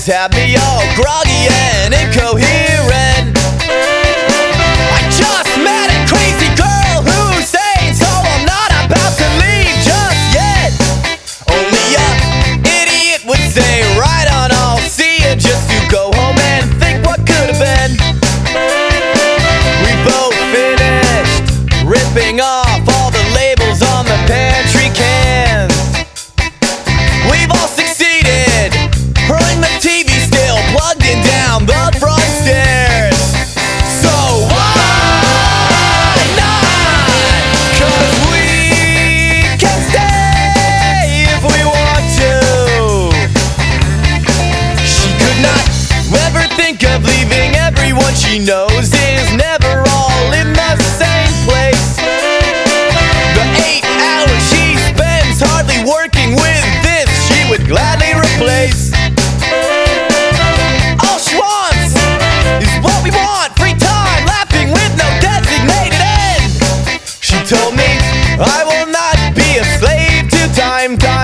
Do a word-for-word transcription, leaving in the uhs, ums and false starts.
always have me all groggy and incoherent. I just met a crazy girl who's sane, so I'm not about to leave just yet. Only a idiot would say, right on, I'll see you, just to go home and think what could have been. We both finished ripping off all the labels on the pantry cans. We've all succeeded, hurling the T V still plugged in down the front stairs. So why not? 'Cause we can stay if we want to. She could not ever think of leaving. Everyone she knows is never all in the same place. The eight hours she spends hardly working with this, she would gladly replace. All she wants is what we want, free time, laughing with no designated end. She told me I will not be a slave to time, time